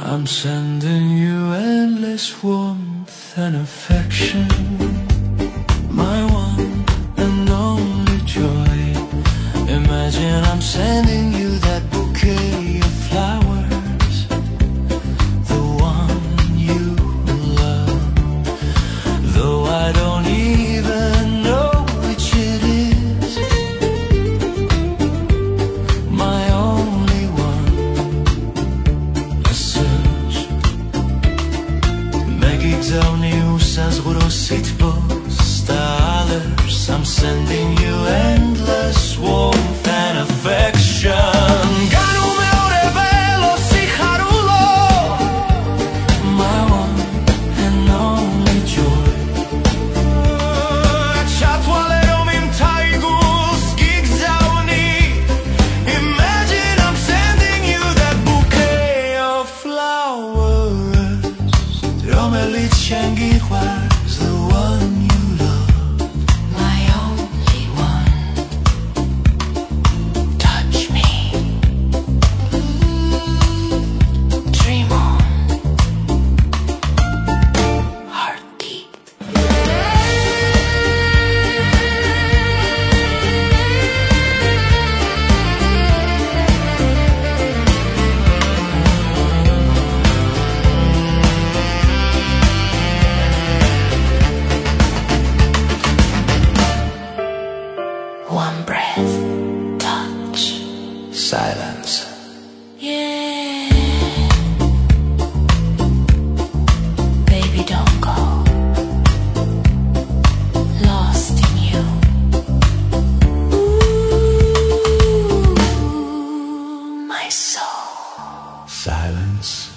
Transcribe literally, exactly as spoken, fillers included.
I'm sending you endless warmth and affection, my one and only joy. Imagine I'm sending you that bouquet of flowers, the one you love. Though I don't even know which it is, my only one. Megigzał usas wrócić po stars. I'm sending you endless warmth and affection. Ganu meu revelo si harulo, my one and only joy. Chatwalero mim taigu skigzauni. Imagine I'm sending you that bouquet of flowers. Romelit Shangihua's the one you love, my only one. Touch me, dream on, heartbeat. One breath, touch, silence. yeah. Baby, don't go. Lost in you. Ooh, my soul. Silence.